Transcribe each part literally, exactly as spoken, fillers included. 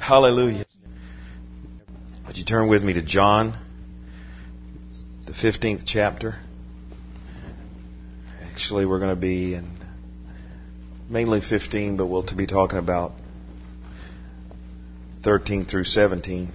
Hallelujah. Would you turn with me to John, the fifteenth chapter? Actually, we're going to be in mainly fifteen, but we'll be talking about thirteen through seventeen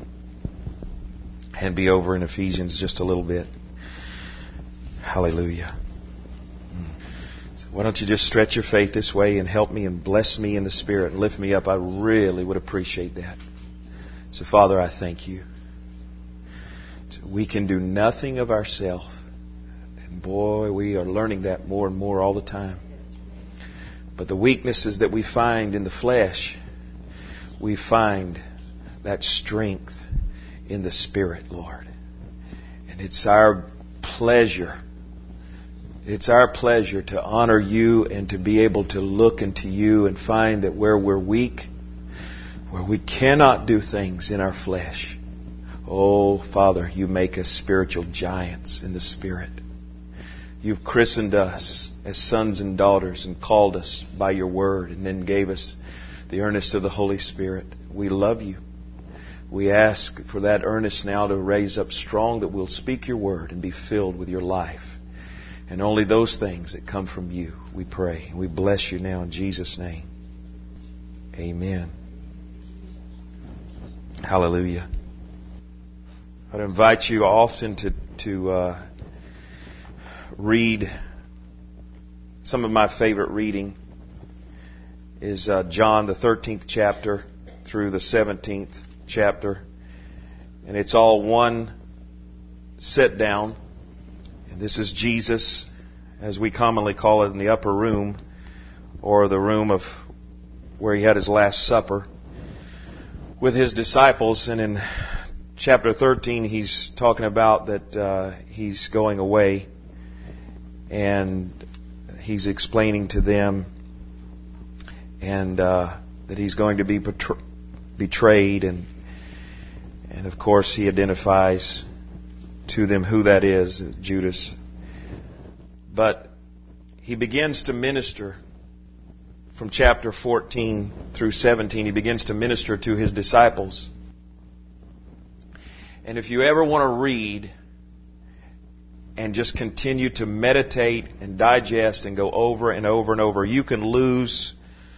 and be over in Ephesians just a little bit. Hallelujah. So why don't you just stretch your faith this way and help me and bless me in the Spirit and lift me up? I really would appreciate that. So, Father, I thank you. So we can do nothing of ourselves. And boy, we are learning that more and more all the time. But the weaknesses that we find in the flesh, we find that strength in the Spirit, Lord. And it's our pleasure. It's our pleasure to honor you and to be able to look into you and find that where we're weak, where we cannot do things in our flesh, oh, Father, you make us spiritual giants in the Spirit. You've christened us as sons and daughters and called us by your word and then gave us the earnest of the Holy Spirit. We love you. We ask for that earnest now to raise up strong, that we'll speak your word and be filled with your life. And only those things that come from you, we pray. We bless you now in Jesus' name. Amen. Hallelujah. I'd invite you often to, to uh, read. Some of my favorite reading is uh, John, the thirteenth chapter through the seventeenth chapter. And it's all one sit down. And this is Jesus, as we commonly call it, in the upper room, or the room of where he had his Last Supper with his disciples. And in chapter thirteen, he's talking about that uh, he's going away, and he's explaining to them and uh, that he's going to be betr- betrayed, and and of course he identifies to them who that is, Judas. But he begins to minister from chapter fourteen through seventeen. He begins to minister to his disciples. And if you ever want to read and just continue to meditate and digest and go over and over and over, you can lose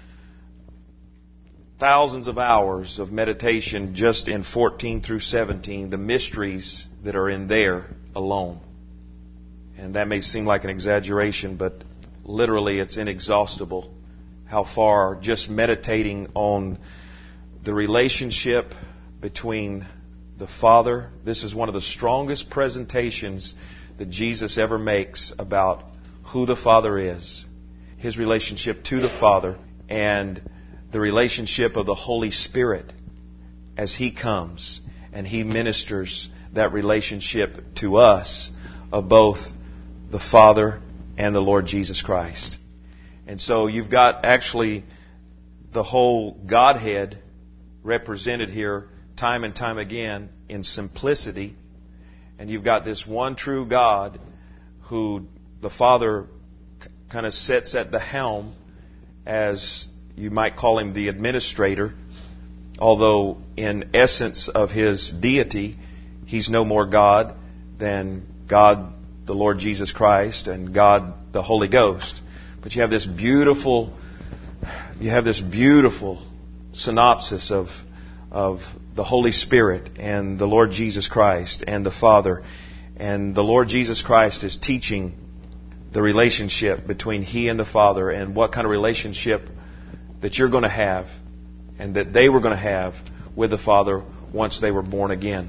thousands of hours of meditation just in fourteen through seventeen, the mysteries that are in there alone. And that may seem like an exaggeration, but literally it's inexhaustible how far just meditating on the relationship between the Father. This is one of the strongest presentations that Jesus ever makes about who the Father is, his relationship to the Father, and the relationship of the Holy Spirit as he comes and he ministers that relationship to us of both the Father and the Lord Jesus Christ. And so you've got actually the whole Godhead represented here time and time again in simplicity. And you've got this one true God who the Father kind of sets at the helm as, you might call him, the administrator, although in essence of his deity, he's no more God than God the Lord Jesus Christ and God the Holy Ghost. But you have this beautiful, you have this beautiful synopsis of of the Holy Spirit and the Lord Jesus Christ and the Father. And the Lord Jesus Christ is teaching the relationship between he and the Father, and what kind of relationship that you're going to have and that they were going to have with the Father once they were born again.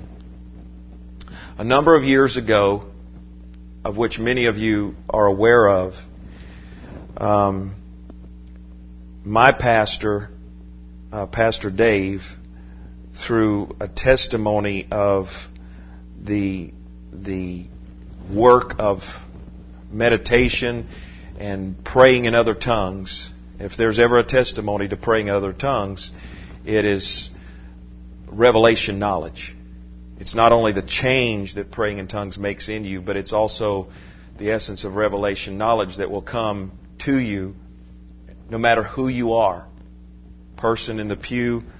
A number of years ago, of which many of you are aware of, um, my pastor, uh, Pastor Dave, through a testimony of the the work of meditation and praying in other tongues. If there's ever a testimony to praying in other tongues, it is revelation knowledge. It's not only the change that praying in tongues makes in you, but it's also the essence of revelation knowledge that will come to you no matter who you are. Person in the pew,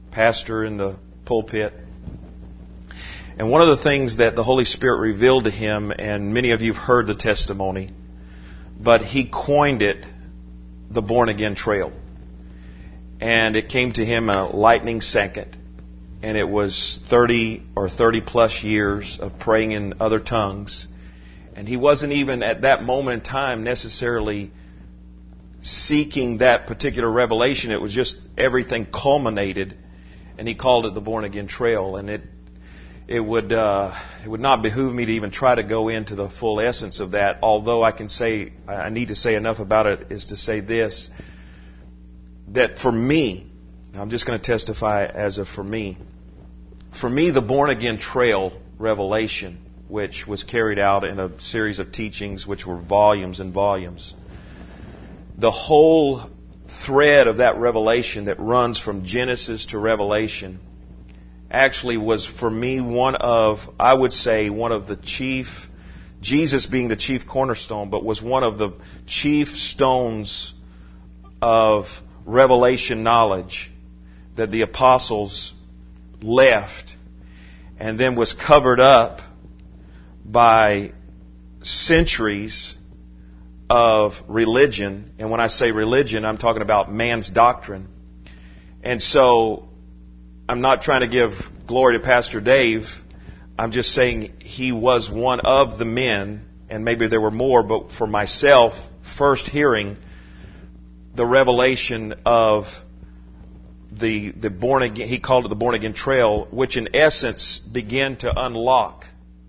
pastor in the pulpit. And one of the things that the Holy Spirit revealed to him, and many of you have heard the testimony, but he coined it the Born Again Trail. And it came to him a lightning second. And it was thirty or thirty plus years of praying in other tongues. And he wasn't even at that moment in time necessarily seeking that particular revelation. It was just everything culminated. And he called it the Born Again Trail. And it it would uh, it would not behoove me to even try to go into the full essence of that. Although I can say, I need to say enough about it is to say this. That for me, I'm just going to testify as a for me. For me, the Born Again Trail revelation, which was carried out in a series of teachings, which were volumes and volumes, the whole thread of that revelation that runs from Genesis to Revelation actually was for me one of, I would say, one of the chief, Jesus being the chief cornerstone, but was one of the chief stones of revelation knowledge that the apostles left and then was covered up by centuries of religion. And when I say religion, I'm talking about man's doctrine. And so I'm not trying to give glory to Pastor Dave. I'm just saying he was one of the men, and maybe there were more, but for myself, first hearing the revelation of the the born again, he called it the Born Again Trail, which in essence began to unlock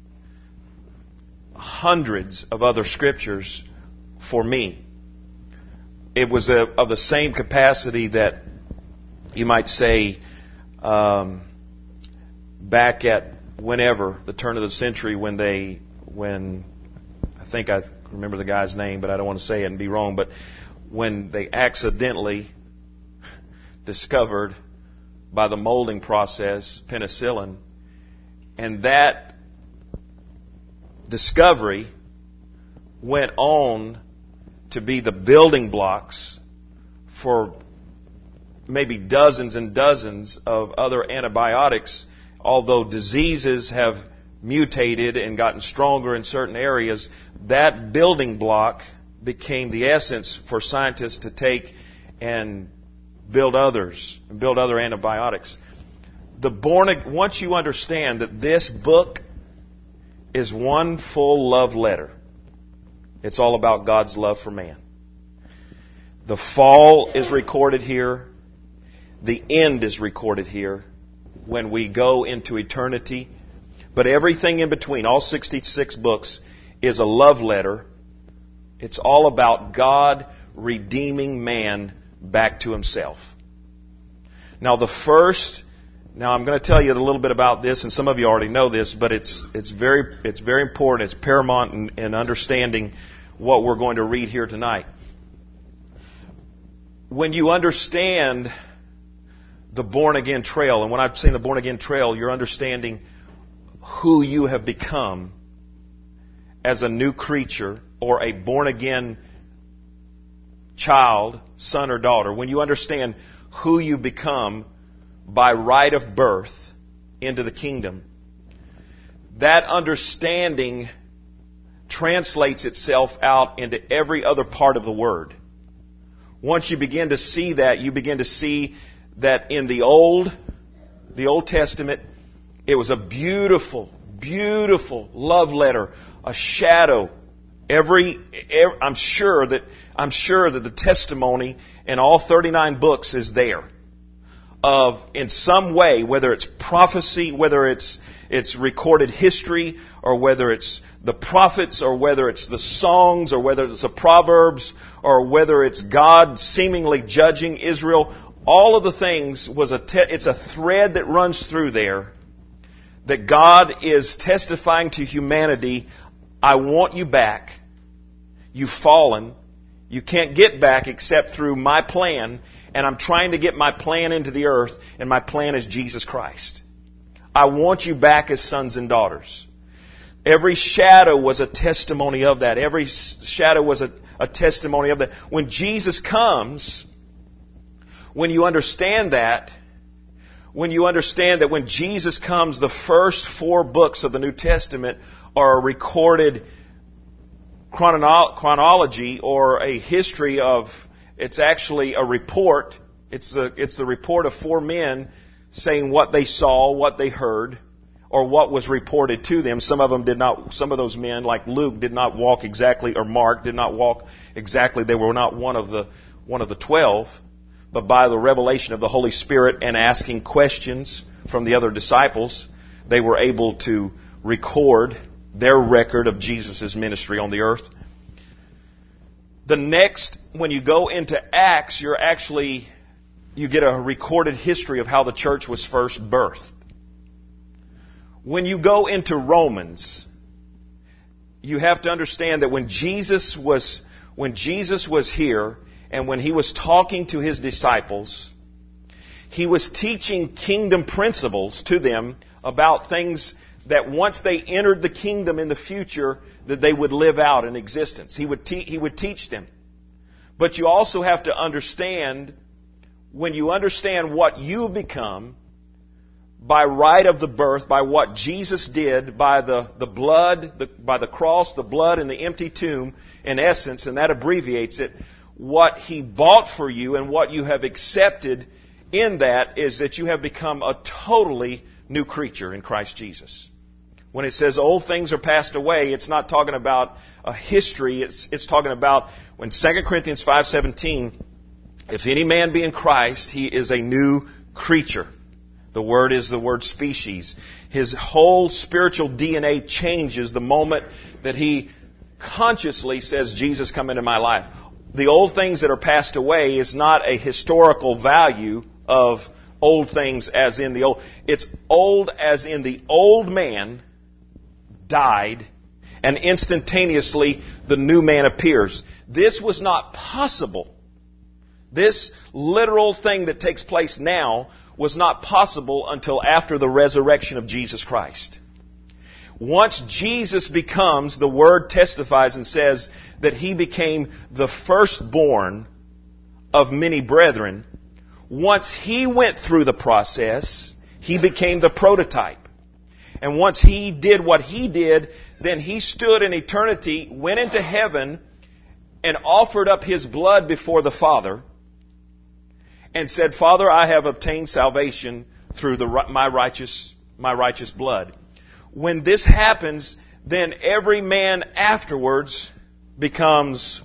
hundreds of other scriptures for me. It was a, of the same capacity that you might say um, back at whenever the turn of the century when they when I think I remember the guy's name, but I don't want to say it and be wrong, but when they accidentally discovered by the molding process penicillin, and that discovery went on to be the building blocks for maybe dozens and dozens of other antibiotics. Although diseases have mutated and gotten stronger in certain areas, that building block became the essence for scientists to take and build others, build other antibiotics. The born, once you understand that this book is one full love letter, it's all about God's love for man. The fall is recorded here. The end is recorded here when we go into eternity. But everything in between, all sixty-six books, is a love letter. It's all about God redeeming man back to himself. Now the first, now I'm going to tell you a little bit about this, and some of you already know this, but it's it's very it's very important. It's paramount in, in understanding what we're going to read here tonight. When you understand the Born Again Trail, and when I'm saying the Born Again Trail, you're understanding who you have become as a new creature or a born again child, son or daughter. When you understand who you become by right of birth into the kingdom, that understanding translates itself out into every other part of the Word. Once you begin to see that, you begin to see that in the Old, the Old Testament, it was a beautiful, beautiful love letter, a shadow. Every, every I'm sure that I'm sure that the testimony in all thirty-nine books is there of, in some way, whether it's prophecy, whether it's it's recorded history, or whether it's the prophets, or whether it's the songs, or whether it's the Proverbs, or whether it's God seemingly judging Israel. All of the things was a te- it's a thread that runs through there that God is testifying to humanity. I want you back. You've fallen. You can't get back except through my plan. And I'm trying to get my plan into the earth. And my plan is Jesus Christ. I want you back as sons and daughters. Every shadow was a testimony of that. Every shadow was a, a testimony of that. When Jesus comes, when you understand that, when you understand that when Jesus comes, the first four books of the New Testament are a recorded chrono- chronology or a history of, it's actually a report. It's the, it's the report of four men saying what they saw, what they heard, or what was reported to them. Some of them did not, some of those men, like Luke, did not walk exactly, or Mark did not walk exactly. They were not one of the, one of the twelve. But by the revelation of the Holy Spirit and asking questions from the other disciples, they were able to record their record of Jesus' ministry on the earth. The next, when you go into Acts, you're actually, you get a recorded history of how the church was first birthed. When you go into Romans, you have to understand that when Jesus was, when Jesus was here, and when He was talking to His disciples, He was teaching kingdom principles to them about things that once they entered the kingdom in the future, that they would live out in existence. He would, te- he would teach them. But you also have to understand, when you understand what you've become, by right of the birth, by what Jesus did, by the, the blood, the, by the cross, the blood, and the empty tomb, in essence, and that abbreviates it, what He bought for you and what you have accepted in that is that you have become a totally new creature in Christ Jesus. When it says old things are passed away, it's not talking about a history. It's, it's talking about when Second Corinthians five seventeen, if any man be in Christ, he is a new creature. The word is the word species. His whole spiritual D N A changes the moment that he consciously says, Jesus, come into my life. The old things that are passed away is not a historical value of old things as in the old. It's old as in the old man died and instantaneously the new man appears. This was not possible. This literal thing that takes place now was not possible until after the resurrection of Jesus Christ. Once Jesus becomes, the Word testifies and says that He became the firstborn of many brethren. Once He went through the process, He became the prototype. And once He did what He did, then He stood in eternity, went into heaven, and offered up His blood before the Father, and said, Father, I have obtained salvation through the, my righteous, my righteous blood. When this happens, then every man afterwards becomes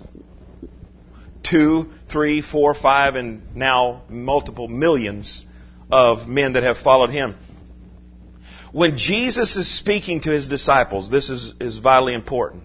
two, three, four, five, and now multiple millions of men that have followed Him. When Jesus is speaking to His disciples, this is, is vitally important.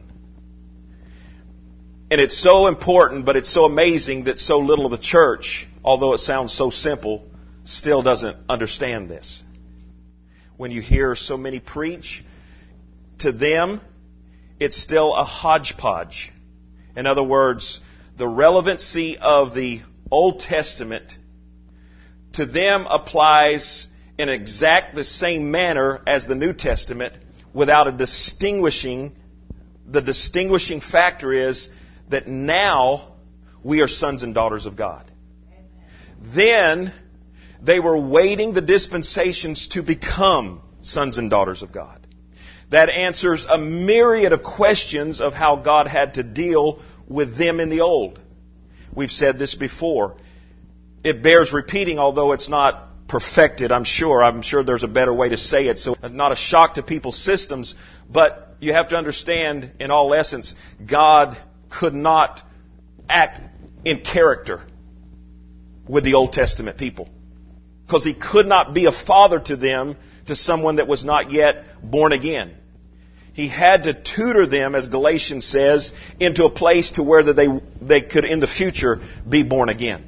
And it's so important, but it's so amazing that so little of the church, although it sounds so simple, still doesn't understand this. When you hear so many preach, to them, it's still a hodgepodge. In other words, the relevancy of the Old Testament to them applies in exact the same manner as the New Testament, without a distinguishing. The distinguishing factor is that now we are sons and daughters of God. Then they were waiting the dispensations to become sons and daughters of God. That answers a myriad of questions of how God had to deal with them in the old. We've said this before. It bears repeating, although it's not perfected, I'm sure. I'm sure there's a better way to say it, so not a shock to people's systems. But you have to understand, in all essence, God could not act in character with the Old Testament people, because He could not be a father to them, to someone that was not yet born again. He had to tutor them, as Galatians says, into a place to where they, they could in the future be born again.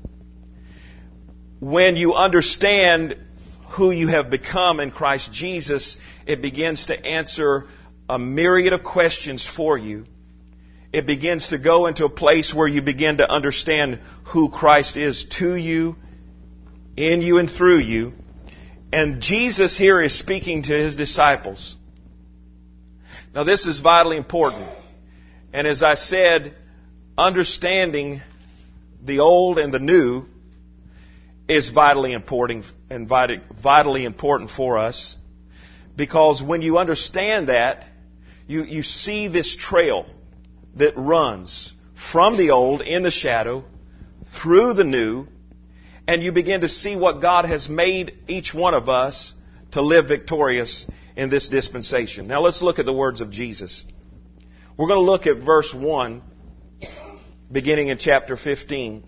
When you understand who you have become in Christ Jesus, it begins to answer a myriad of questions for you. It begins to go into a place where you begin to understand who Christ is to you, in you and through you. And Jesus here is speaking to His disciples. Now this is vitally important. And as I said, understanding the old and the new is vitally important and vitally important for us, because when you understand that, you, you see this trail that runs from the old in the shadow through the new, and you begin to see what God has made each one of us to live victorious in this dispensation. Now let's look at the words of Jesus. We're going to look at verse one, beginning in chapter fifteen.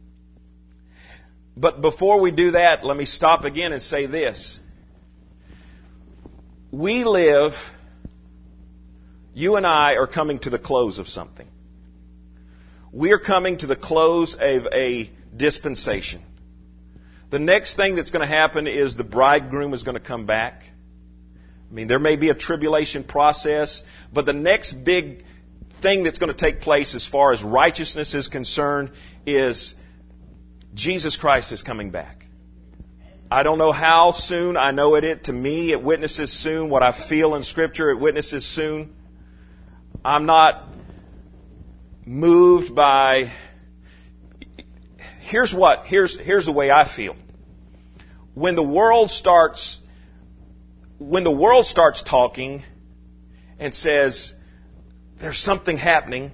But before we do that, let me stop again and say this. We live, you and I are coming to the close of something. We are coming to the close of a dispensation. The next thing that's going to happen is the bridegroom is going to come back. I mean, there may be a tribulation process, but the next big thing that's going to take place as far as righteousness is concerned is Jesus Christ is coming back. I don't know how soon. I know it, it to me, it witnesses soon. What I feel in Scripture, it witnesses soon. I'm not moved by... Here's what, here's, here's the way I feel. When the world starts, when the world starts talking and says, there's something happening,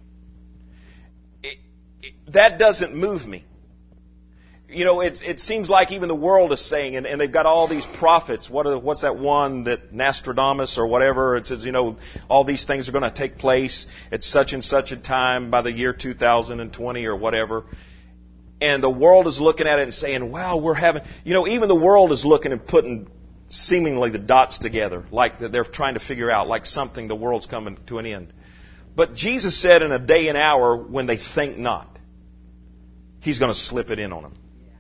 it, it, that doesn't move me. You know, it, it seems like even the world is saying, and, and they've got all these prophets. What are, what's that one that Nostradamus or whatever? It says, you know, all these things are going to take place at such and such a time by the year two thousand twenty or whatever. And the world is looking at it and saying, wow, we're having... You know, even the world is looking and putting seemingly the dots together, like they're trying to figure out, like something, the world's coming to an end. But Jesus said in a day and hour when they think not, He's going to slip it in on them.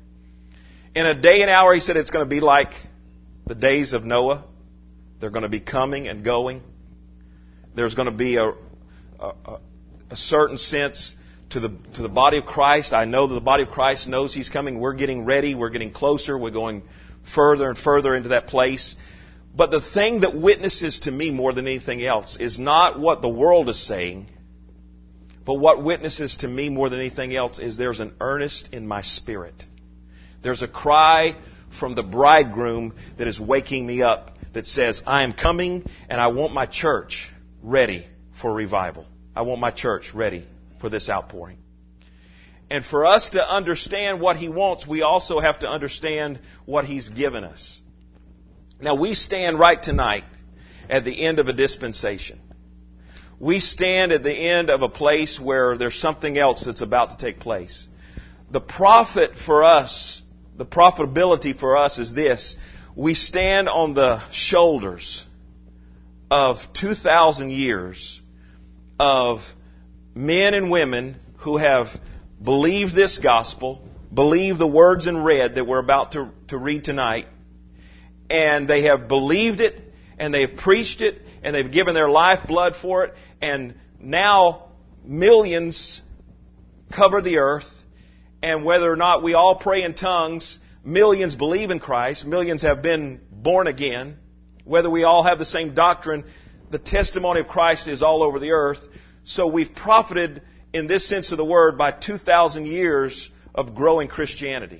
In a day and hour, He said it's going to be like the days of Noah. They're going to be coming and going. There's going to be a, a, a certain sense to the to the body of Christ. I know that the body of Christ knows He's coming. We're getting ready. We're getting closer. We're going further and further into that place. But the thing that witnesses to me more than anything else is not what the world is saying, but what witnesses to me more than anything else is there's an earnest in my spirit. There's a cry from the bridegroom that is waking me up that says, I am coming and I want my church ready for revival. I want my church ready for this outpouring. And for us to understand what He wants, we also have to understand what He's given us. Now, we stand right tonight at the end of a dispensation. We stand at the end of a place where there's something else that's about to take place. The profit for us, the profitability for us is this. We stand on the shoulders of two thousand years of men and women who have believed this gospel, believed the words in red that we're about to, to read tonight, and they have believed it, and they've preached it, and they've given their lifeblood for it, and now millions cover the earth, and whether or not we all pray in tongues, millions believe in Christ, millions have been born again, whether we all have the same doctrine, the testimony of Christ is all over the earth. So we've profited, in this sense of the word, by two thousand years of growing Christianity.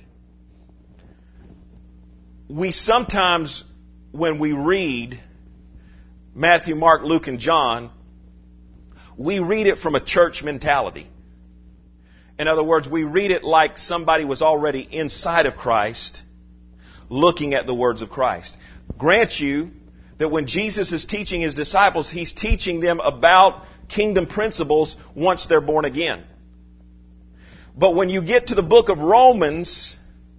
We sometimes, when we read Matthew, Mark, Luke, and John, we read it from a church mentality. In other words, we read it like somebody was already inside of Christ, looking at the words of Christ. Grant you that when Jesus is teaching His disciples, He's teaching them about kingdom principles once they're born again. But when you get to the book of Romans,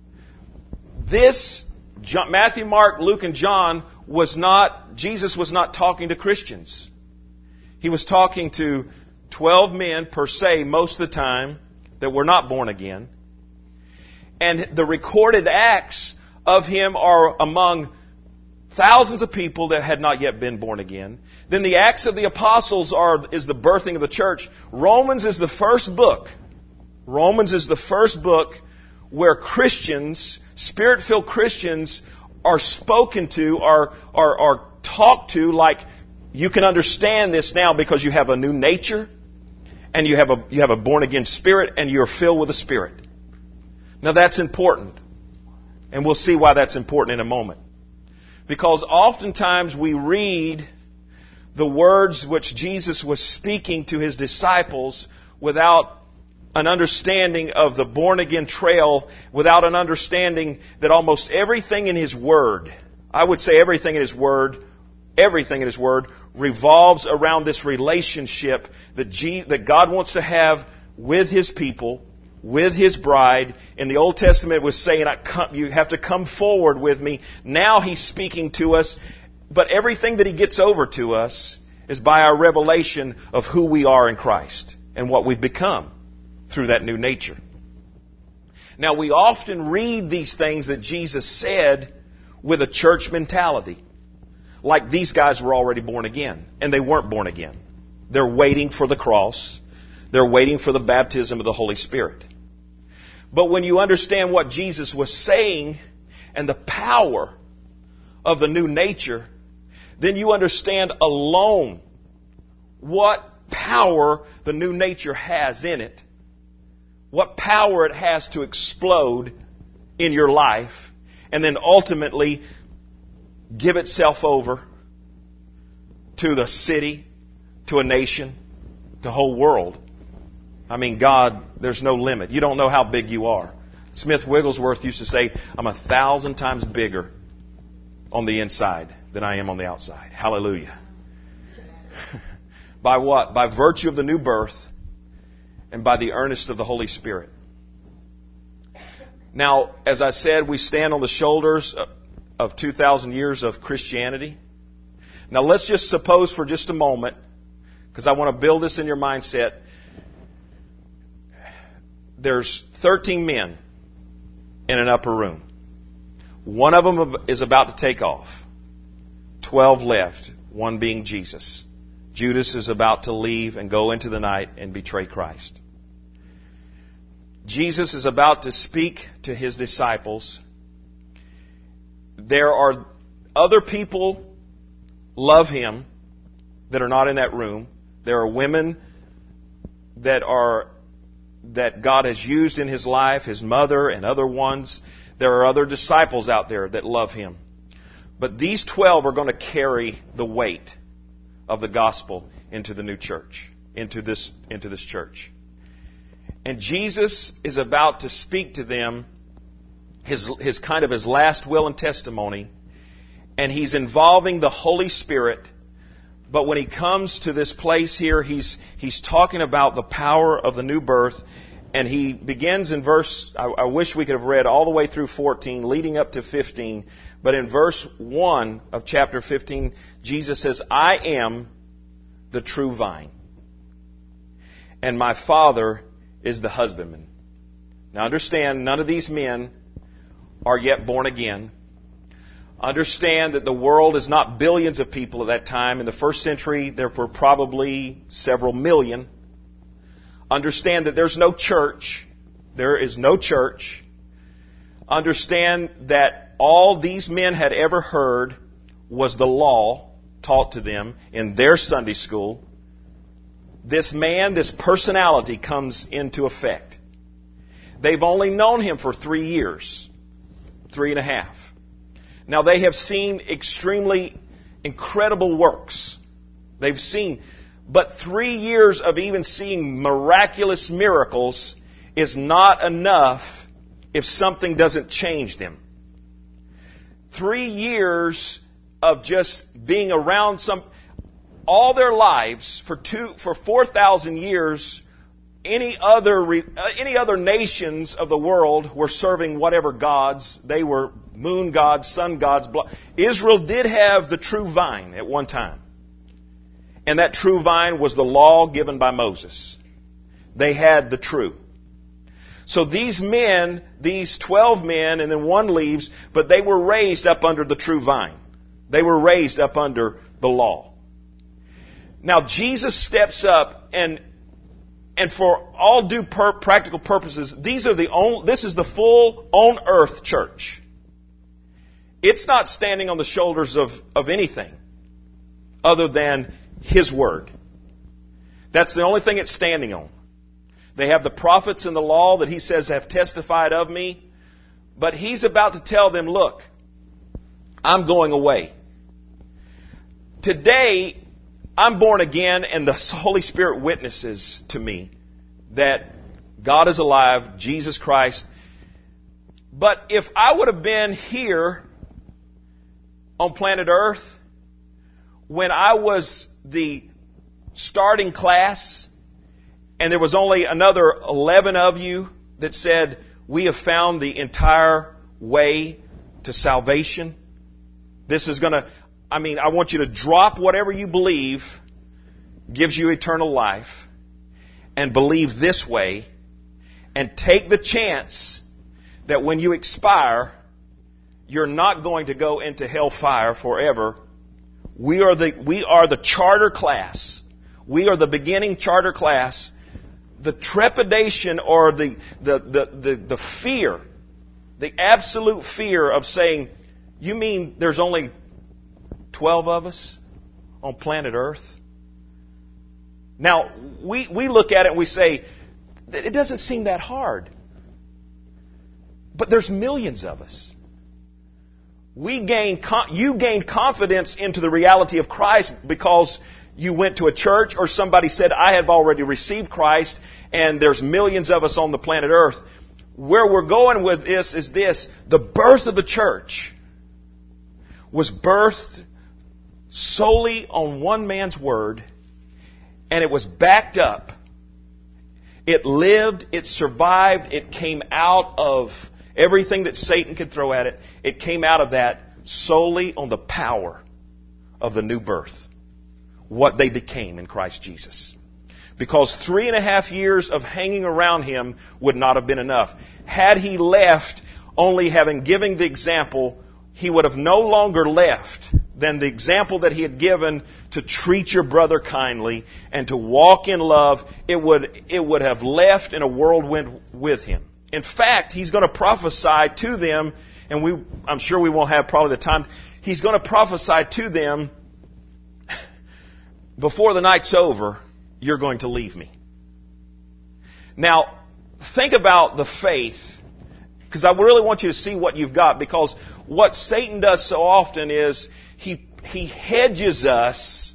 this, Matthew, Mark, Luke, and John, was not, Jesus was not talking to Christians. He was talking to twelve men per se most of the time that were not born again. And the recorded acts of Him are among thousands of people that had not yet been born again. Then the Acts of the Apostles are is the birthing of the church. Romans is the first book. Romans is the first book where Christians, Spirit-filled Christians, are spoken to, are, are, are talked to like, you can understand this now because you have a new nature, and you have a you have a born-again spirit, and you're filled with the Spirit. Now that's important. And we'll see why that's important in a moment. Because oftentimes we read the words which Jesus was speaking to His disciples without an understanding of the born-again trail, without an understanding that almost everything in His Word, I would say everything in His Word, everything in His Word revolves around this relationship that, G, that God wants to have with His people, with His bride. In the Old Testament it was saying, I come, you have to come forward with me. Now He's speaking to us, but everything that He gets over to us is by our revelation of who we are in Christ and what we've become through that new nature. Now we often read these things that Jesus said with a church mentality. Like these guys were already born again, and they weren't born again. They're waiting for the cross. They're waiting for the baptism of the Holy Spirit. But when you understand what Jesus was saying and the power of the new nature, then you understand alone what power the new nature has in it, what power it has to explode in your life, and then ultimately give itself over to the city, to a nation, the whole world. I mean, God, there's no limit. You don't know how big you are. Smith Wigglesworth used to say, I'm a thousand times bigger on the inside than I am on the outside. Hallelujah. By what? By virtue of the new birth and by the earnest of the Holy Spirit. Now, as I said, we stand on the shoulders of two thousand years of Christianity. Now, let's just suppose for just a moment, because I want to build this in your mindset, there's thirteen men in an upper room. One of them is about to take off. Twelve left, one being Jesus. Judas is about to leave and go into the night and betray Christ. Jesus is about to speak to His disciples. There are other people love Him that are not in that room. There are women that are that God has used in His life, His mother and other ones. There are other disciples out there that love Him. But these twelve are going to carry the weight of the gospel into the new church, into this, into this church. And Jesus is about to speak to them his, his kind of his last will and testimony, and He's involving the Holy Spirit. But when He comes to this place here, he's, he's talking about the power of the new birth. And He begins in verse, I, I wish we could have read all the way through fourteen, leading up to fifteen. But in verse one of chapter fifteen, Jesus says, I am the true vine, and my Father is the husbandman. Now understand, none of these men are yet born again. Understand that the world is not billions of people at that time. In the first century, there were probably several million. Understand that there's no church. There is no church. Understand that all these men had ever heard was the law taught to them in their Sunday school. This man, this personality comes into effect. They've only known Him for three years, three and a half. Now they have seen extremely incredible works. They've seen, but three years of even seeing miraculous miracles is not enough if something doesn't change them. Three years of just being around some, all their lives for two, for four thousand years, any other any other nations of the world were serving whatever gods. They were moon gods, sun gods. Israel did have the true vine at one time. And that true vine was the law given by Moses. They had the true. So these men, these twelve men, and then one leaves, but they were raised up under the true vine. They were raised up under the law. Now Jesus steps up, and and for all due per- practical purposes, these are the only, this is the full on earth church. It's not standing on the shoulders of, of anything other than His Word. That's the only thing it's standing on. They have the prophets and the law that he says have testified of me. But he's about to tell them, look, I'm going away. Today, I'm born again, and the Holy Spirit witnesses to me that God is alive, Jesus Christ. But if I would have been here on planet Earth when I was the starting class, and there was only another eleven of you that said, we have found the entire way to salvation. This is going to, I mean, I want you to drop whatever you believe gives you eternal life and believe this way and take the chance that when you expire, you're not going to go into hellfire forever. We are the, we are the charter class. We are the beginning charter class. The trepidation or the, the, the, the, the fear, the absolute fear of saying, you mean there's only twelve of us on planet Earth? Now, we, we look at it and we say, it doesn't seem that hard. But there's millions of us. We gain, you gained confidence into the reality of Christ because you went to a church or somebody said, I have already received Christ, and there's millions of us on the planet Earth. Where we're going with this is this. The birth of the church was birthed solely on one man's word, and it was backed up. It lived, it survived, it came out of everything that Satan could throw at it. It came out of that solely on the power of the new birth. What they became in Christ Jesus. Because three and a half years of hanging around him would not have been enough. Had he left, only having given the example, he would have no longer left than the example that he had given to treat your brother kindly and to walk in love. It would, it would have left in a whirlwind with him. In fact, he's going to prophesy to them, and we, I'm sure we won't have probably the time. He's going to prophesy to them, before the night's over, you're going to leave me. Now, think about the faith, because I really want you to see what you've got, because what Satan does so often is he, he hedges us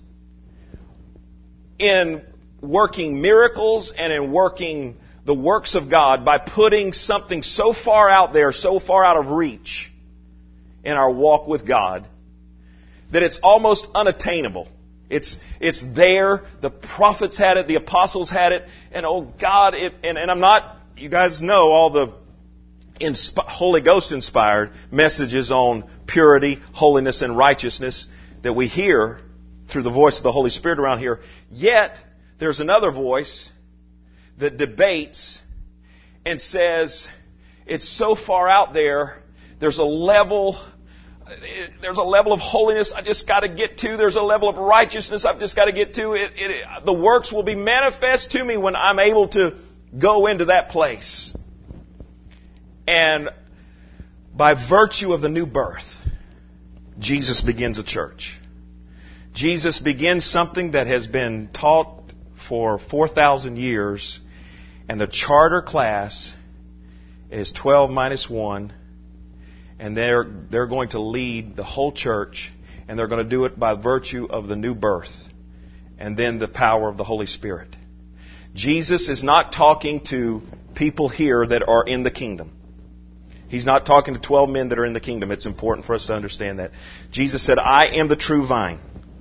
in working miracles and in working the works of God by putting something so far out there, so far out of reach in our walk with God, that it's almost unattainable. It's it's there. The prophets had it. The apostles had it. And oh God, it, and, and I'm not, you guys know all the insp- Holy Ghost inspired messages on purity, holiness, and righteousness that we hear through the voice of the Holy Spirit around here. Yet, there's another voice that debates and says, it's so far out there, there's a level... There's a level of holiness I just got to get to. There's a level of righteousness I've just got to get to. It, it, the works will be manifest to me when I'm able to go into that place. And by virtue of the new birth, Jesus begins a church. Jesus begins something that has been taught for four thousand years. And the charter class is twelve minus one. And they're, they're going to lead the whole church, and they're going to do it by virtue of the new birth, and then the power of the Holy Spirit. Jesus is not talking to people here that are in the kingdom. He's not talking to twelve men that are in the kingdom. It's important for us to understand that. Jesus said, I am the true vine.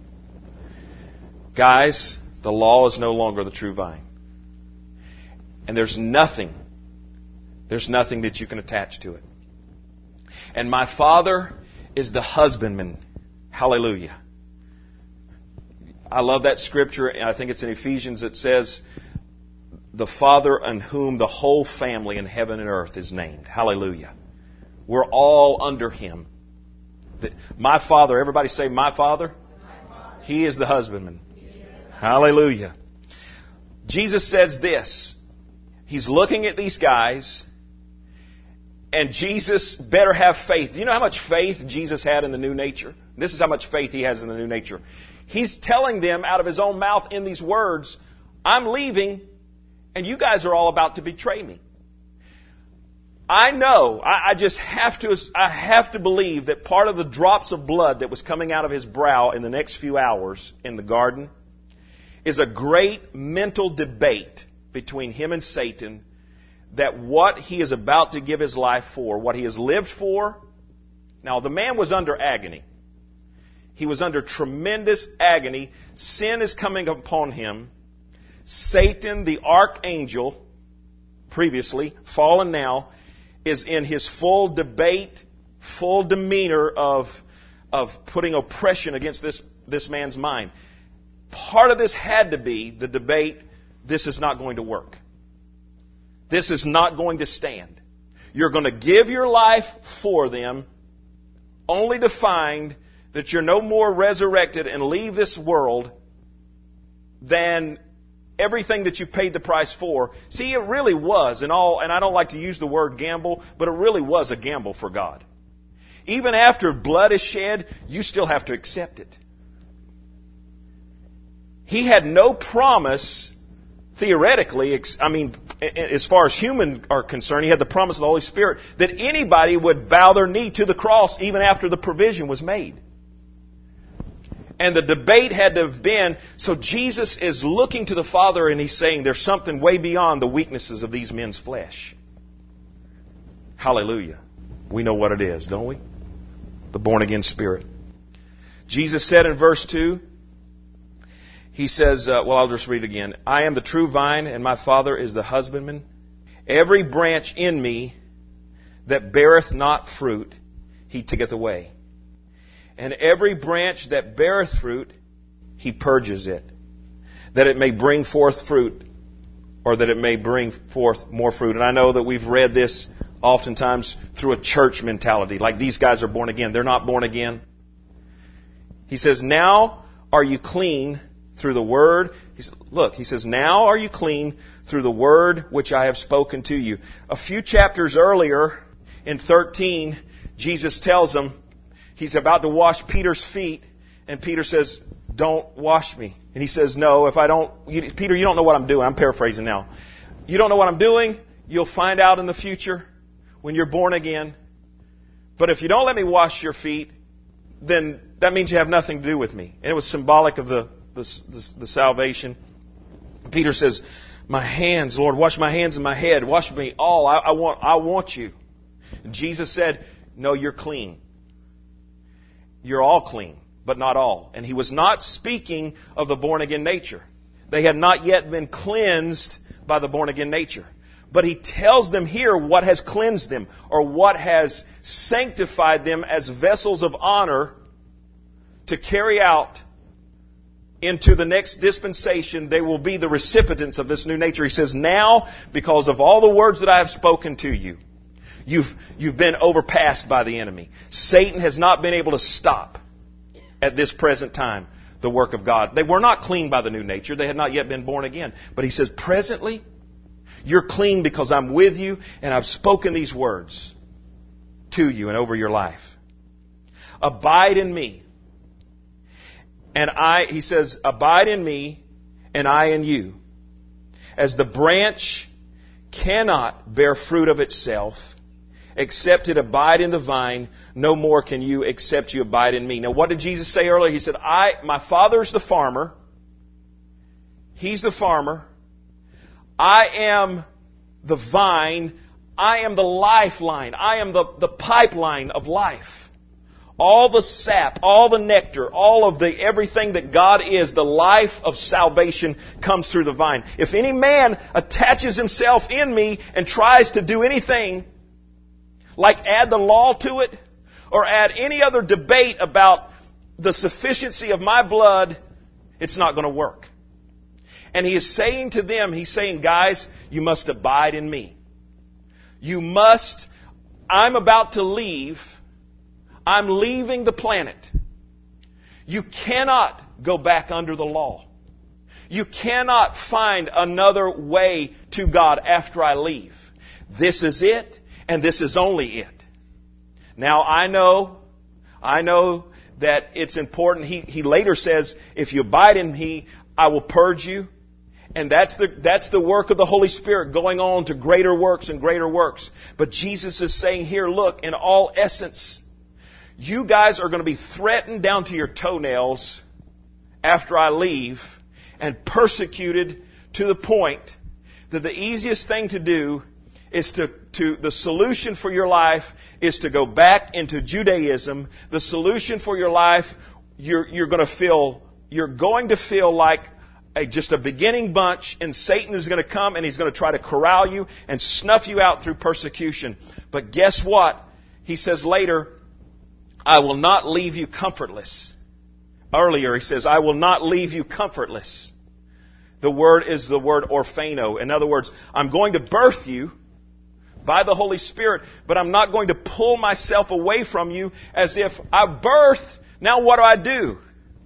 Guys, the law is no longer the true vine. And there's nothing, there's nothing that you can attach to it. And my Father is the husbandman. Hallelujah. I love that scripture. I think it's in Ephesians. It says, the Father in whom the whole family in heaven and earth is named. Hallelujah. We're all under Him. My Father, everybody say, my Father. My Father. He is the husbandman. Hallelujah. Jesus says this. He's looking at these guys. And Jesus better have faith. Do you know how much faith Jesus had in the new nature? This is how much faith He has in the new nature. He's telling them out of His own mouth in these words, I'm leaving, And you guys are all about to betray me. I know, I, I just have to, I have to believe that part of the drops of blood that was coming out of his brow in the next few hours in the garden is a great mental debate between him and Satan, that what he is about to give his life for, what he has lived for. Now, the man was under agony. He was under tremendous agony. Sin is coming upon him. Satan, the archangel, previously, fallen now, is in his full debate, full demeanor of, of putting oppression against this, this man's mind. Part of this had to be the debate, this is not going to work. This is not going to stand. You're going to give your life for them, only to find that you're no more resurrected and leave this world than everything that you've paid the price for. See, it really was, and all, and I don't like to use the word gamble, but it really was a gamble for God. Even after blood is shed, you still have to accept it. He had no promise, theoretically, I mean, as far as humans are concerned, he had the promise of the Holy Spirit that anybody would bow their knee to the cross even after the provision was made. And the debate had to have been, so Jesus is looking to the Father and he's saying there's something way beyond the weaknesses of these men's flesh. Hallelujah. We know what it is, don't we? The born-again spirit. Jesus said in verse two, he says, uh, well, I'll just read it again. I am the true vine and my Father is the husbandman. Every branch in me that beareth not fruit, he taketh away. And every branch that beareth fruit, he purges it, that it may bring forth fruit, or that it may bring forth more fruit. And I know that we've read this oftentimes through a church mentality, like these guys are born again. They're not born again. He says, now are you clean through the word. He says, look, he says, now are you clean through the word which I have spoken to you. A few chapters earlier, in thirteen, Jesus tells them, he's about to wash Peter's feet, and Peter says, don't wash me. And he says, no, if I don't, you, Peter, you don't know what I'm doing. I'm paraphrasing now. You don't know what I'm doing. You'll find out in the future when you're born again. But if you don't let me wash your feet, then that means you have nothing to do with me. And it was symbolic of the, the, the, the salvation. Peter says, my hands, Lord, wash my hands and my head. Wash me all. I, I want, I want you. And Jesus said, no, you're clean. You're all clean, but not all. And he was not speaking of the born-again nature. They had not yet been cleansed by the born-again nature. But he tells them here what has cleansed them, or what has sanctified them as vessels of honor to carry out into the next dispensation. They will be the recipients of this new nature. He says, now, because of all the words that I have spoken to you, You've, you've been overpassed by the enemy. Satan has not been able to stop at this present time the work of God. They were not clean by the new nature. They had not yet been born again. But he says, presently, you're clean because I'm with you and I've spoken these words to you and over your life. Abide in me. And I, he says, abide in me and I in you. As the branch cannot bear fruit of itself, except it abide in the vine, no more can you except you abide in me. Now, what did Jesus say earlier? He said, I, my Father's the farmer. He's the farmer. I am the vine. I am the lifeline. I am the, the pipeline of life. All the sap, all the nectar, all of the everything that God is, the life of salvation comes through the vine. If any man attaches himself in me and tries to do anything like add the law to it, or add any other debate about the sufficiency of my blood, it's not going to work. And he is saying to them, he's saying, guys, you must abide in me. You must, I'm about to leave. I'm leaving the planet. You cannot go back under the law. You cannot find another way to God after I leave. This is it. And this is only it. Now, I know, I know that it's important. He, he later says, if you abide in me, I will purge you And that's the, that's the work of the Holy Spirit going on to greater works and greater works. But Jesus is saying here, look, in all essence, you guys are going to be threatened down to your toenails after I leave and persecuted to the point that the easiest thing to do is to, to, the solution for your life is to go back into Judaism. The solution for your life, you're, you're going to feel, you're going to feel like A, just a beginning bunch, and Satan is going to come and he's going to try to corral you and snuff you out through persecution. But guess what? He says later, I will not leave you comfortless. Earlier he says, I will not leave you comfortless. The word is the word orphano. In other words, I'm going to birth you by the Holy Spirit, but I'm not going to pull myself away from you as if I birthed, now what do I do?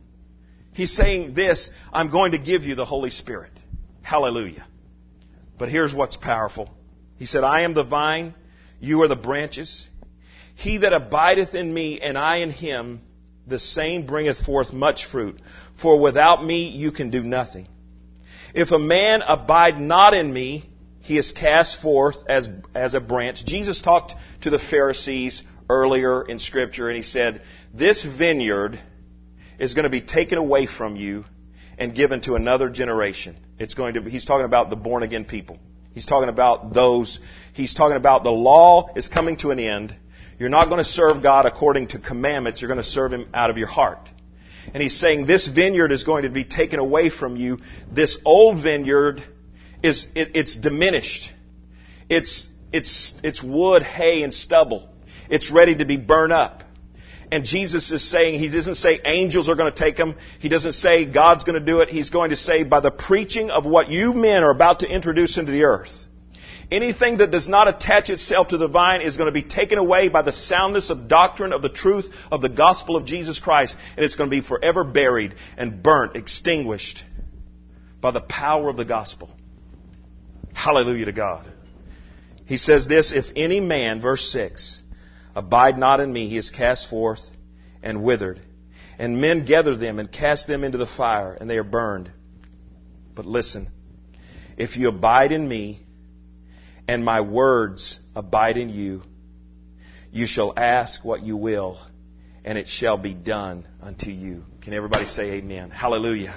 He's saying this, I'm going to give you the Holy Spirit. Hallelujah. But here's what's powerful. He said, I am the vine, you are the branches. He that abideth in me and I in him, the same bringeth forth much fruit. For without me you can do nothing. If a man abide not in me, he is cast forth as, as a branch. Jesus talked to the Pharisees earlier in Scripture and he said, this vineyard is going to be taken away from you and given to another generation. It's going to be, he's talking about the born again people. He's talking about those, he's talking about the law is coming to an end. You're not going to serve God according to commandments. You're going to serve Him out of your heart. And he's saying this vineyard is going to be taken away from you. This old vineyard is, it, it's diminished. It's, it's, it's wood, hay, and stubble. It's ready to be burned up. And Jesus is saying, He doesn't say angels are going to take them. He doesn't say God's going to do it. He's going to say by the preaching of what you men are about to introduce into the earth, anything that does not attach itself to the vine is going to be taken away by the soundness of doctrine of the truth of the gospel of Jesus Christ. And it's going to be forever buried and burnt, extinguished by the power of the gospel. Hallelujah to God. He says this, if any man, verse six, abide not in me, he is cast forth and withered. And men gather them and cast them into the fire, and they are burned. But listen, if you abide in me, and my words abide in you, you shall ask what you will, and it shall be done unto you. Can everybody say amen? Hallelujah.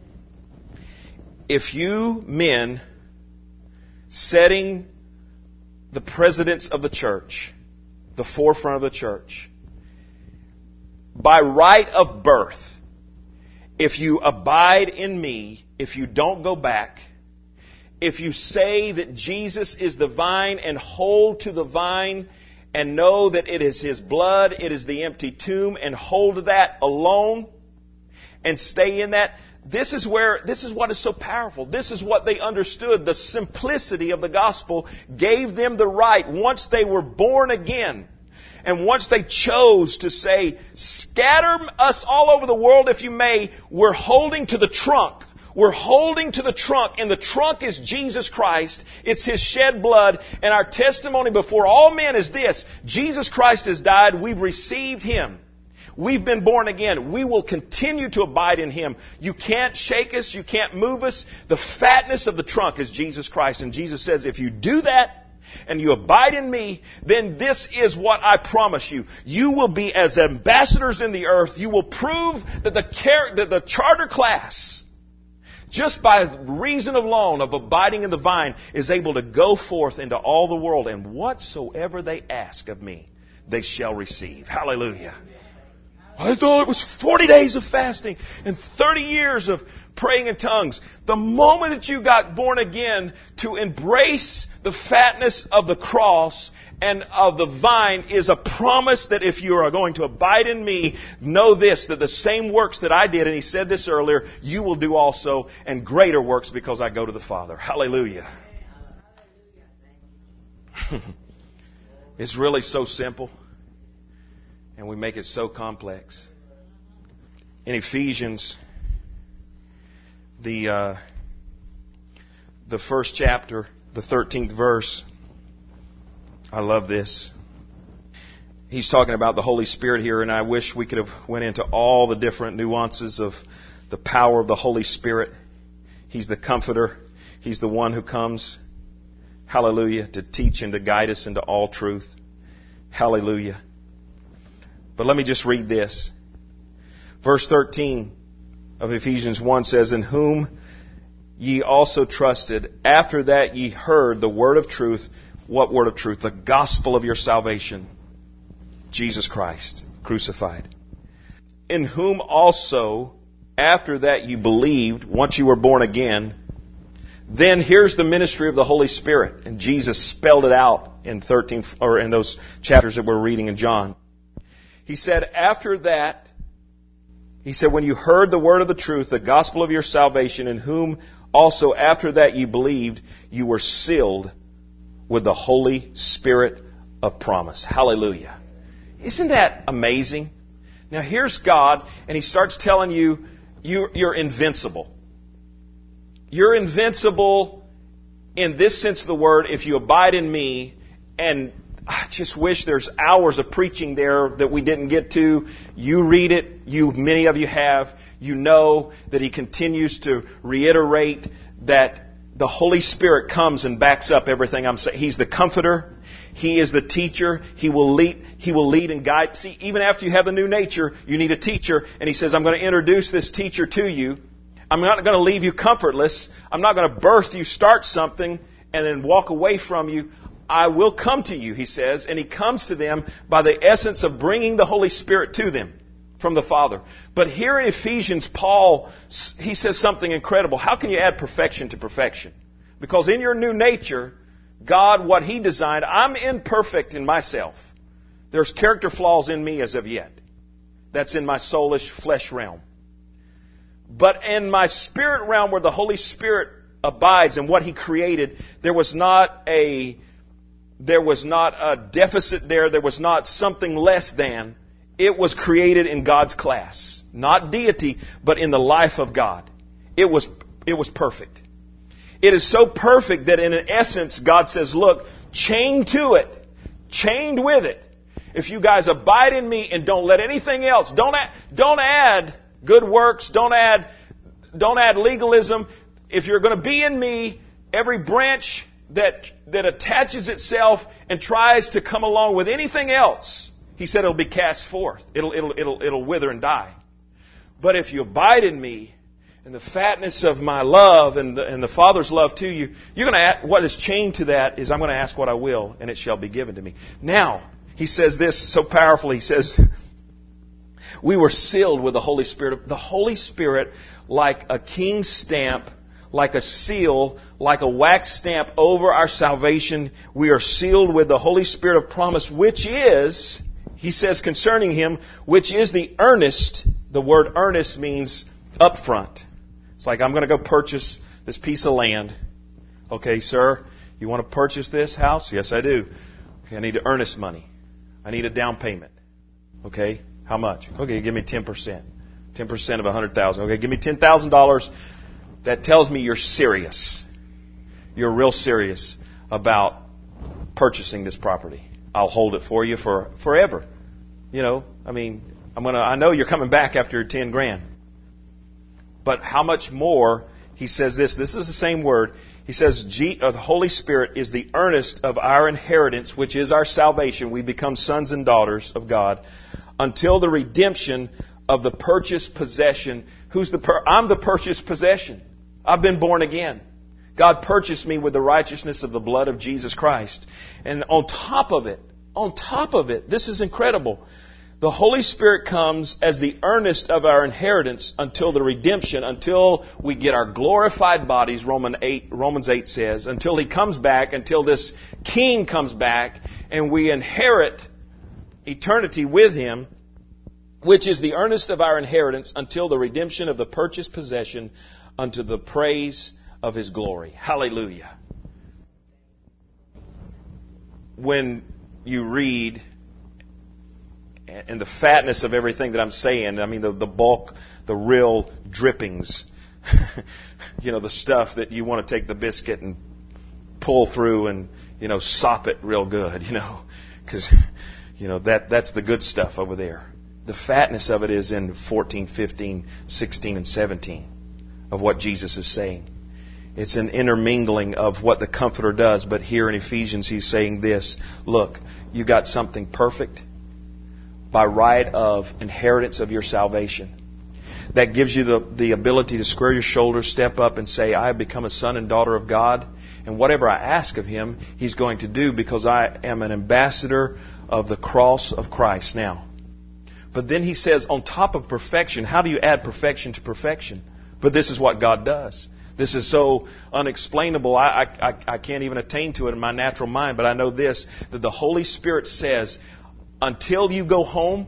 If you men, setting the presidents of the church, the forefront of the church, by right of birth, if you abide in me, if you don't go back, if you say that Jesus is the vine and hold to the vine and know that it is His blood, it is the empty tomb, and hold to that alone and stay in that, this is where, this is what is so powerful. This is what they understood. The simplicity of the gospel gave them the right, once they were born again, and once they chose to say, scatter us all over the world if you may, we're holding to the trunk. We're holding to the trunk, and the trunk is Jesus Christ. It's His shed blood, and our testimony before all men is this: Jesus Christ has died. We've received Him. We've been born again. We will continue to abide in Him. You can't shake us. You can't move us. The fatness of the trunk is Jesus Christ. And Jesus says, if you do that and you abide in me, then this is what I promise you. You will be as ambassadors in the earth. You will prove that the, char- that the charter class, just by reason alone of abiding in the vine, is able to go forth into all the world. And whatsoever they ask of me, they shall receive. Hallelujah. I thought it was forty days of fasting and thirty years of praying in tongues. The moment that you got born again to embrace the fatness of the cross and of the vine is a promise that if you are going to abide in me, know this, that the same works that I did, and he said this earlier, you will do also, and greater works because I go to the Father. Hallelujah. It's really so simple. And we make it so complex. In Ephesians, the uh, the first chapter, the thirteenth verse, I love this. He's talking about the Holy Spirit here, and I wish we could have went into all the different nuances of the power of the Holy Spirit. He's the Comforter. He's the one who comes, hallelujah, to teach and to guide us into all truth. Hallelujah. But let me just read this. Verse thirteen of Ephesians one says, "In whom ye also trusted, after that ye heard the word of truth." What word of truth? The gospel of your salvation. Jesus Christ, crucified. "In whom also, after that you believed," once you were born again, then here's the ministry of the Holy Spirit. And Jesus spelled it out in thirteen, or in those chapters that we're reading in John. He said, after that, he said, when you heard the word of the truth, the gospel of your salvation, in whom also after that you believed, you were sealed with the Holy Spirit of promise. Hallelujah. Isn't that amazing? Now here's God, and He starts telling you, you you're invincible. You're invincible in this sense of the word if you abide in me. And I just wish there's hours of preaching there that we didn't get to. You read it. You, many of you have. You know that He continues to reiterate that the Holy Spirit comes and backs up everything I'm saying. He's the comforter. He is the teacher. He will lead, He will lead and guide. See, even after you have the new nature, you need a teacher. And He says, I'm going to introduce this teacher to you. I'm not going to leave you comfortless. I'm not going to birth you, start something, and then walk away from you. I will come to you, He says. And He comes to them by the essence of bringing the Holy Spirit to them from the Father. But here in Ephesians, Paul, he says something incredible. How can you add perfection to perfection? Because in your new nature, God, what He designed, I'm imperfect in myself. There's character flaws in me as of yet. That's in my soulish flesh realm. But in my spirit realm where the Holy Spirit abides and what He created, there was not a, there was not a deficit there. There was not something less than. It was created in God's class. Not deity, but in the life of God. It was, it was perfect. It is so perfect that in essence, God says, look, chained to it, chained with it. If you guys abide in me and don't let anything else, don't add, don't add good works, don't add, don't add legalism. If you're going to be in me, every branch that, that attaches itself and tries to come along with anything else, He said it'll be cast forth. It'll, it'll, it'll, it'll wither and die. But if you abide in me, and the fatness of my love and the, and the Father's love to you, you're going to ask, what is chained to that is I'm going to ask what I will, and it shall be given to me. Now, he says this so powerfully. He says, we were sealed with the Holy Spirit. The Holy Spirit, like a king's stamp, like a seal, like a wax stamp over our salvation, we are sealed with the Holy Spirit of promise, which is, he says concerning Him, which is the earnest. The word earnest means upfront. It's like, I'm going to go purchase this piece of land. Okay, sir, you want to purchase this house? Yes, I do. Okay, I need earnest money. I need a down payment. Okay, how much? Okay, give me ten percent. ten percent of one hundred thousand dollars. Okay, give me ten thousand dollars. That tells me you're serious. You're real serious about purchasing this property. I'll hold it for you for forever. You know, I mean, I'm gonna. I know you're coming back after ten grand. But how much more? He says this. This is the same word. He says, G, uh, the Holy Spirit is the earnest of our inheritance, which is our salvation. We become sons and daughters of God until the redemption of the purchased possession. Who's the? Per- I'm the purchased possession. I've been born again. God purchased me with the righteousness of the blood of Jesus Christ. And on top of it, on top of it, this is incredible. The Holy Spirit comes as the earnest of our inheritance until the redemption, until we get our glorified bodies, Romans eight, Romans eight says, until He comes back, until this King comes back, and we inherit eternity with Him, which is the earnest of our inheritance until the redemption of the purchased possession unto the praise of His glory. Hallelujah. When you read, and the fatness of everything that I'm saying, I mean the, the bulk, the real drippings, you know, the stuff that you want to take the biscuit and pull through and, you know, sop it real good, you know, because, you know, that that's the good stuff over there. The fatness of it is in fourteen, fifteen, sixteen, and seventeen of what Jesus is saying. It's an intermingling of what the Comforter does. But here in Ephesians, he's saying this. Look, you got something perfect by right of inheritance of your salvation. That gives you the, the ability to square your shoulders, step up and say, I have become a son and daughter of God. And whatever I ask of Him, He's going to do because I am an ambassador of the cross of Christ now. But then he says, on top of perfection, how do you add perfection to perfection? But this is what God does. This is so unexplainable, I, I, I can't even attain to it in my natural mind. But I know this, that the Holy Spirit says, until you go home,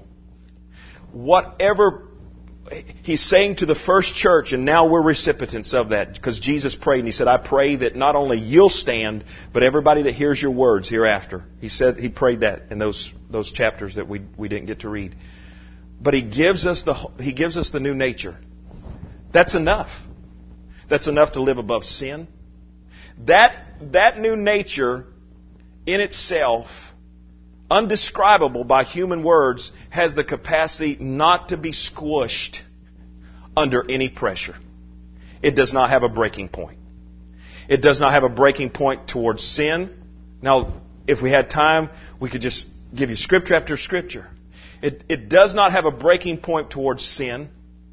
whatever He's saying to the first church, and now we're recipients of that, because Jesus prayed, and He said, I pray that not only you'll stand, but everybody that hears your words hereafter. He said He prayed that in those those chapters that we we didn't get to read. But He gives us the He gives us the new nature. That's enough. That's enough to live above sin. That that new nature in itself, undescribable by human words, has the capacity not to be squished under any pressure. It does not have a breaking point. It does not have a breaking point towards sin. Now, if we had time, we could just give you scripture after scripture. It, it does not have a breaking point towards sin.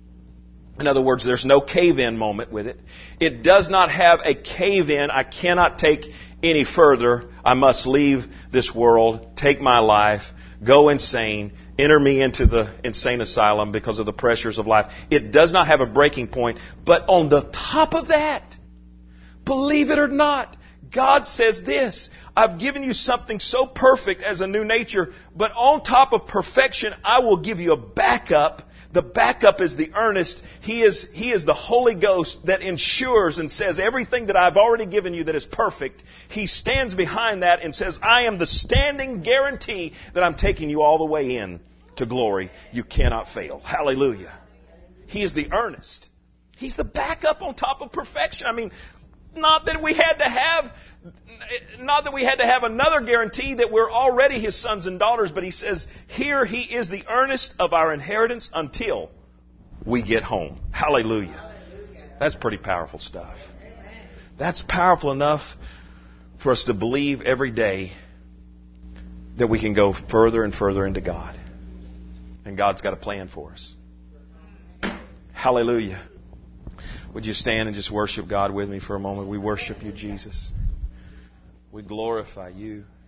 In other words, there's no cave-in moment with it. It does not have a cave-in. I cannot take any further. I must leave this world, take my life, go insane, enter me into the insane asylum because of the pressures of life. It does not have a breaking point. But on the top of that, believe it or not, God says this, I've given you something so perfect as a new nature, but on top of perfection, I will give you a backup. The backup is the earnest. He is, he is the Holy Ghost that ensures and says everything that I've already given you that is perfect. He stands behind that and says, I am the standing guarantee that I'm taking you all the way in to glory. You cannot fail. Hallelujah. He is the earnest. He's the backup on top of perfection. I mean, not that we had to have, not that we had to have another guarantee that we're already His sons and daughters, but He says, here He is the earnest of our inheritance until we get home. Hallelujah. Hallelujah. That's pretty powerful stuff. Amen. That's powerful enough for us to believe every day that we can go further and further into God. And God's got a plan for us. Hallelujah. Would you stand and just worship God with me for a moment? We worship You, Jesus. We glorify You.